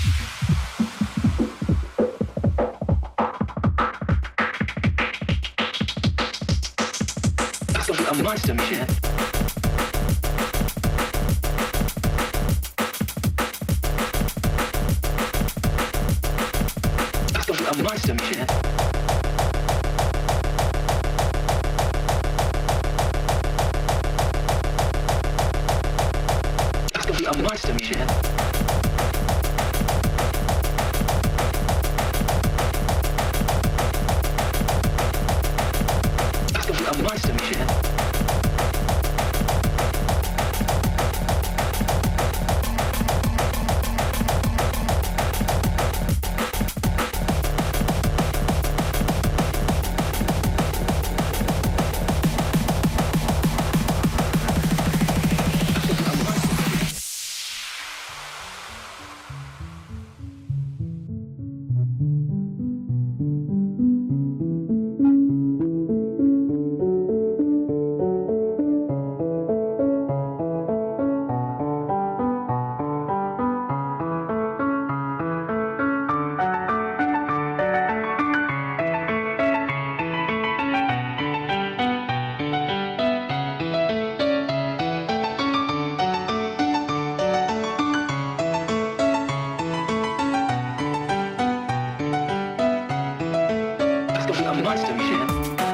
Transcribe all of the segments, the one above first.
A monster machine. A monster machine. A monster machine. A monster machine. Monster machine.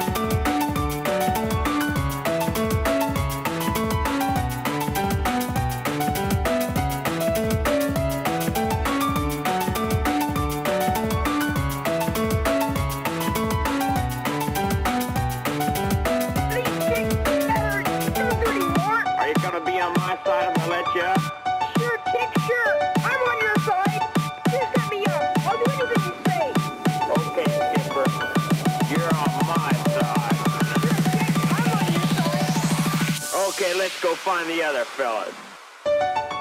Are you gonna be on my side? I'm gonna let you up. Sure, Tick, sure. I'm on your side. Just let me up. I'll do anything you say. Okay, Skipper. You're on my side. Sure, Tick, I'm on your side. Okay, let's go find the other fellas.